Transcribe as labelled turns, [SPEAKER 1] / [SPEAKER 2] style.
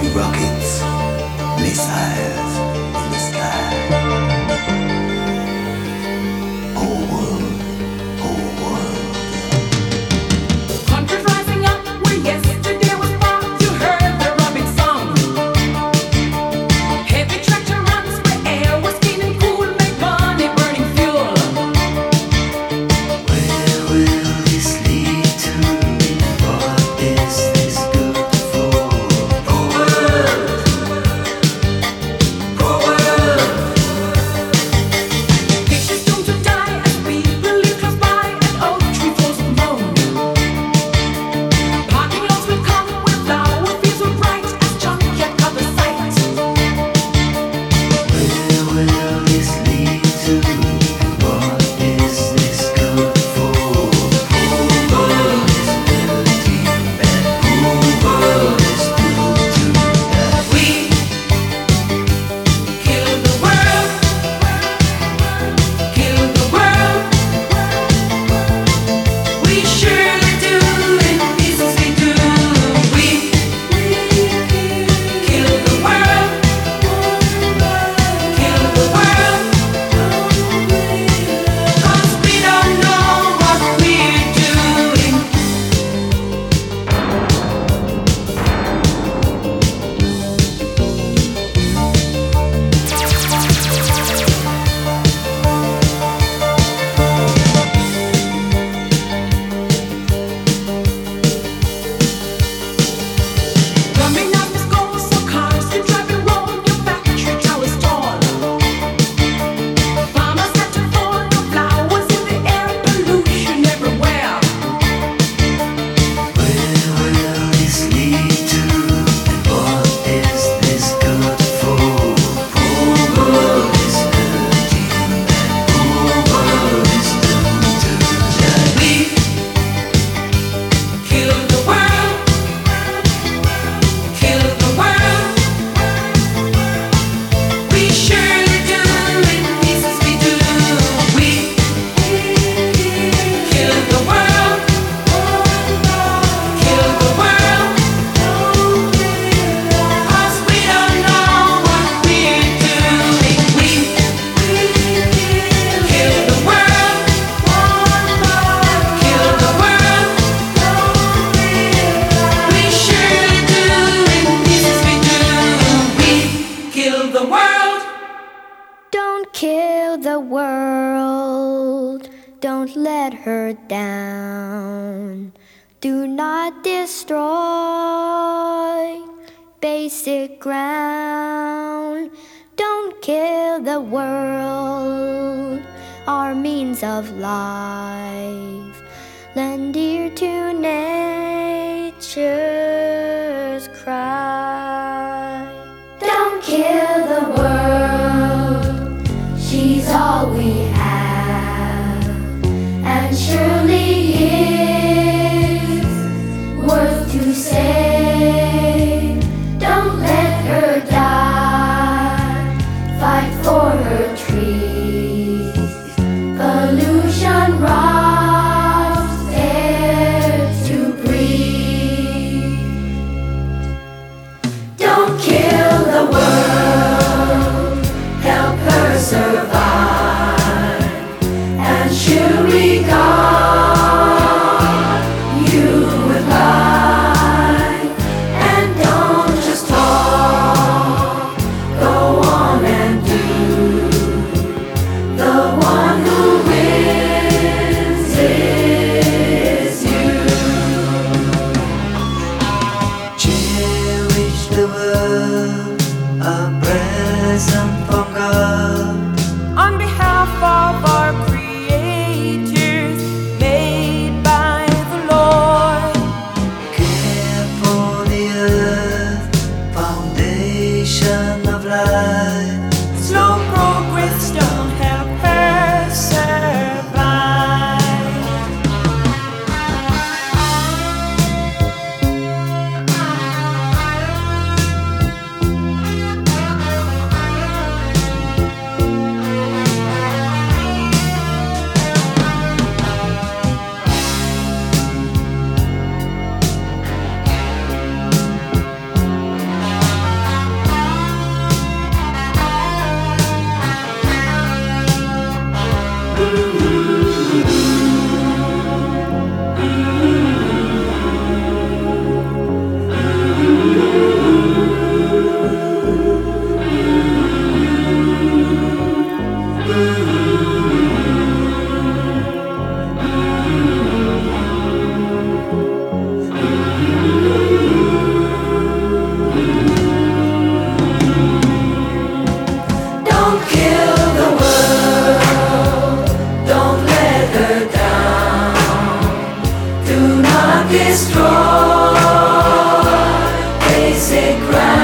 [SPEAKER 1] rockets, missiles in the sky. Whole world, whole world.
[SPEAKER 2] Countries rising up where yesterday was far. You heard the rubbing song. Heavy tractor runs where air was clean and cool. Make money burning fuel.
[SPEAKER 1] Where will this lead to? What is this good for? Whole world, whole world.
[SPEAKER 2] Pictures doomed to die as people live close by. An oak tree falls with moan. Parking lots will come where flower fields will bright as junkyard covers sight.
[SPEAKER 1] Where will this lead to? What is this good for? Whole world is dirty and whole world is doomed to die.
[SPEAKER 2] We kill the world. Kill the world. We surely do, in pieces we do. We kill the world. Kill the world. 'Cause we don't know what we're doing. Drumming out the score so cars can drive and roll. Your factory towers tall. Farmers had to fall. No flowers in the air. Pollution everywhere.
[SPEAKER 1] Where will this lead to? And what is this good for? Whole world is dirty and whole world is doomed to die.
[SPEAKER 2] We kill the world. Kill the world. We surely do, in pieces we do. We kill the world. Kill the world. 'Cause we don't know what we're doing. We kill the world. Kill the world. We surely do, in pieces we do. We kill the world.
[SPEAKER 3] Don't kill the world, don't let her down. Do not destroy basic ground. Don't kill the world, our means of life. Lend ear to nature's cry. Don't kill the world, she's all we have, and surely is worth to save. Don't let her die, fight for her trees. Pollution robs air to breathe. Don't kill the world, help her survive, and she'll regard you with life. And don't just talk, go on and do. The one who wins is you.
[SPEAKER 1] Cherish the world, a present from God.
[SPEAKER 4] On behalf of our creators, made by the Lord,
[SPEAKER 1] Care for the earth, foundation of life.
[SPEAKER 4] slow progress don't help her survive.
[SPEAKER 3] destroy. They say cry.